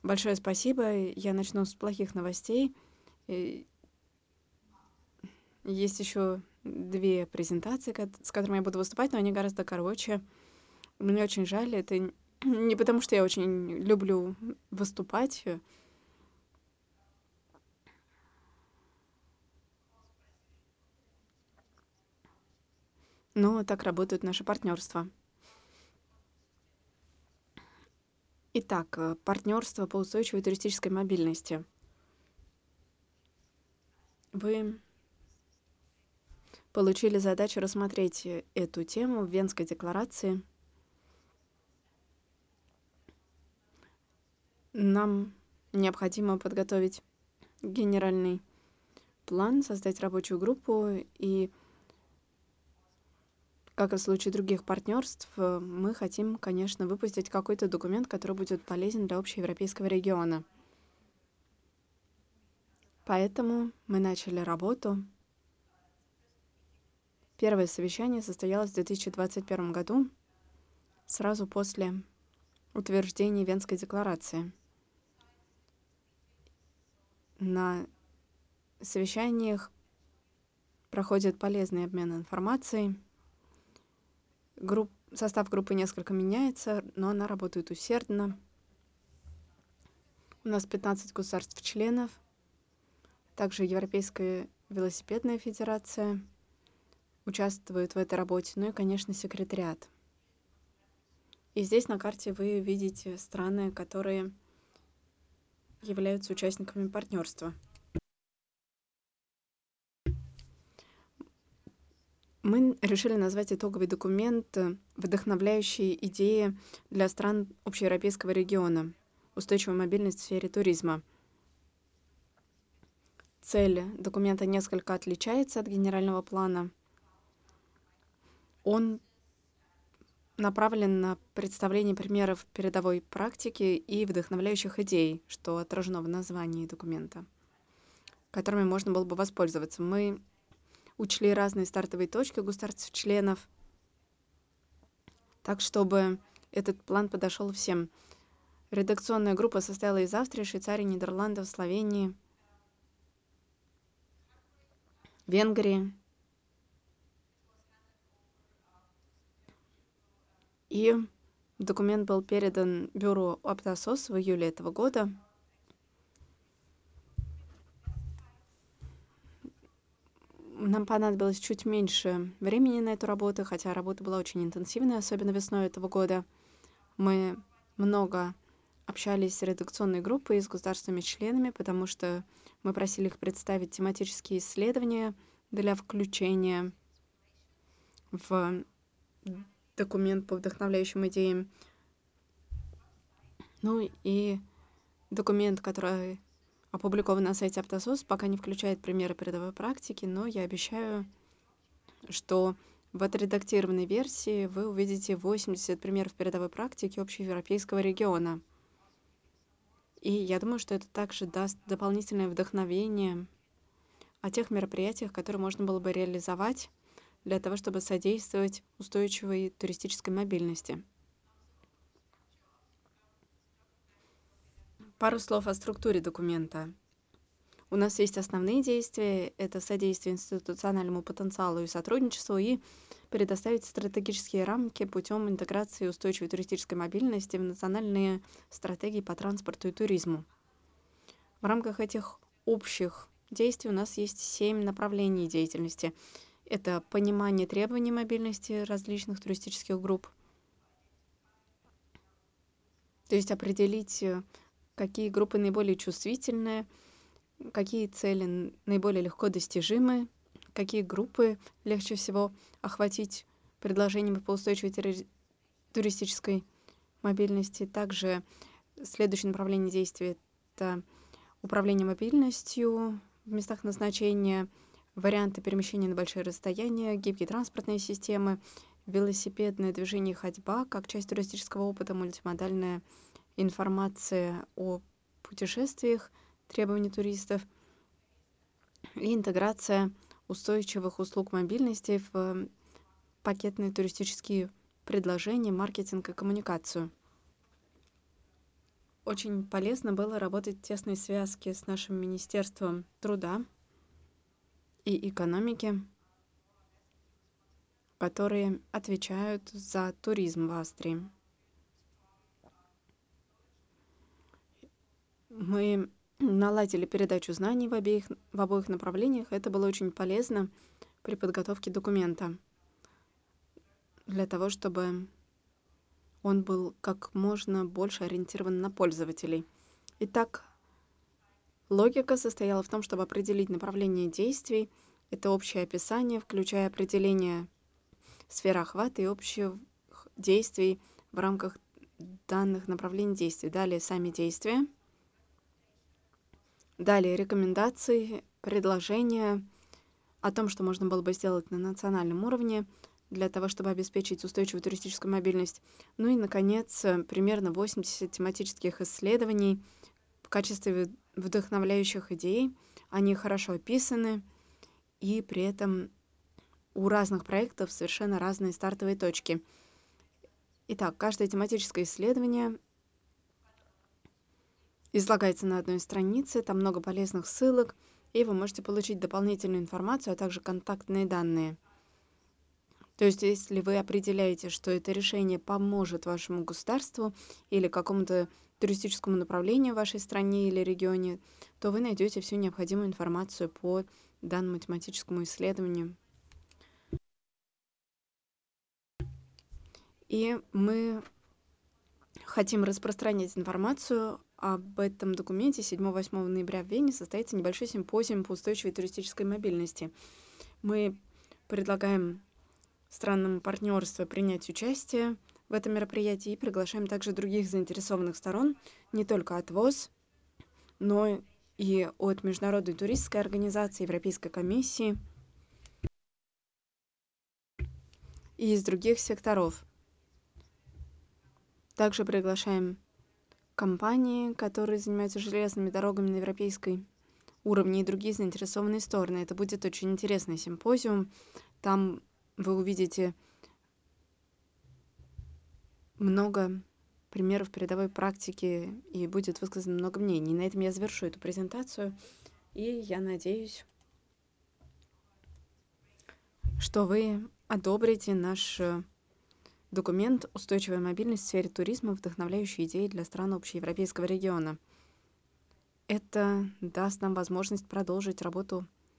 Большое спасибо. Я начну с плохих новостей. Э, Есть еще две презентации, с которыми я буду выступать, но они гораздо короче. Мне очень жаль. Это не потому, что я очень люблю выступать, но так работает наше партнерство. Итак, партнерство по устойчивой туристической мобильности. Вы получили задачу рассмотреть эту тему в Венской декларации. Нам необходимо подготовить генеральный план, создать рабочую группу, и, как и в случае других партнерств, мы хотим, конечно, выпустить какой-то документ, который будет полезен для общеевропейского региона. Поэтому мы начали работу. Первое совещание состоялось в 2021 году, сразу после утверждения Венской декларации. На совещаниях проходит полезный обмен информацией. Состав группы несколько меняется, но она работает усердно. У нас 15 государств-членов, также Европейская велосипедная федерация участвует в этой работе, ну и, конечно, секретариат. И здесь на карте вы видите страны, которые являются участниками партнерства. Мы решили назвать итоговый документ «Вдохновляющие идеи для стран общеевропейского региона. Устойчивая мобильность в сфере туризма». Цель документа несколько отличается от генерального плана. Он направлен на представление примеров передовой практики и вдохновляющих идей, что отражено в названии документа, которыми можно было бы воспользоваться. Мы учли разные стартовые точки государств-членов, так, чтобы этот план подошел всем. Редакционная группа состояла из Австрии, Швейцарии, Нидерландов, Словении, Венгрии. И документ был передан бюро Аптосос в июле этого года. Нам понадобилось чуть меньше времени на эту работу, хотя работа была очень интенсивная, особенно весной этого года. Мы много общались с редакционной группой и с государственными членами, потому что мы просили их представить тематические исследования для включения в документ по вдохновляющим идеям. Ну и документ, который опубликован на сайте Аптосос, пока не включает примеры передовой практики, но я обещаю, что в отредактированной версии вы увидите 80 примеров передовой практики общеевропейского региона. И я думаю, что это также даст дополнительное вдохновение о тех мероприятиях, которые можно было бы реализовать для того, чтобы содействовать устойчивой туристической мобильности. Пару слов о структуре документа. У нас есть основные действия. Это содействие институциональному потенциалу и сотрудничеству и предоставить стратегические рамки путем интеграции устойчивой туристической мобильности в национальные стратегии по транспорту и туризму. В рамках этих общих действий у нас есть 7 направлений деятельности. Это понимание требований мобильности различных туристических групп, то есть определить, какие группы наиболее чувствительные, какие цели наиболее легко достижимы, какие группы легче всего охватить предложениями по устойчивой туристической мобильности. Также следующее направление действия — это управление мобильностью в местах назначения, варианты перемещения на большие расстояния, гибкие транспортные системы, велосипедное движение и ходьба как часть туристического опыта, мультимодальная информация о путешествиях, требования туристов и интеграция устойчивых услуг мобильности в пакетные туристические предложения, маркетинг и коммуникацию. очень полезно было работать в тесной связке с нашим Министерством труда и экономики, которые отвечают за туризм в Австрии. Мы наладили передачу знаний в обоих направлениях. Это было очень полезно при подготовке документа для того, чтобы он был как можно больше ориентирован на пользователей. Итак, логика состояла в том, чтобы определить направление действий. Это общее описание, включая определение сферы охвата и общих действий в рамках данных направлений действий. Далее сами действия. Далее рекомендации, предложения о том, что можно было бы сделать на национальном уровне для того, чтобы обеспечить устойчивую туристическую мобильность. Ну и, наконец, примерно 80 тематических исследований в качестве вдохновляющих идей. Они хорошо описаны, и при этом у разных проектов совершенно разные стартовые точки. Итак, каждое тематическое исследование излагается на одной странице, там много полезных ссылок, и вы можете получить дополнительную информацию, а также контактные данные. То есть, если вы определяете, что это решение поможет вашему государству или какому-то туристическому направлению в вашей стране или регионе, то вы найдете всю необходимую информацию по данному тематическому исследованию. И мы хотим распространять информацию об этом документе. 7-8 ноября в Вене состоится небольшой симпозиум по устойчивой туристической мобильности. Мы предлагаем странам партнерства принять участие в этом мероприятии и приглашаем также других заинтересованных сторон, не только от ВОЗ, но и от Международной туристской организации, Европейской комиссии и из других секторов. Также приглашаем компании, которые занимаются железными дорогами на европейской уровне, и другие заинтересованные стороны. Это будет очень интересный симпозиум. Там вы увидите много примеров передовой практики и будет высказано много мнений. На этом я завершу эту презентацию, и я надеюсь, что вы одобрите наш документ «Устойчивая мобильность в сфере туризма. Вдохновляющие идеи для стран общеевропейского региона». Это даст нам возможность продолжить работу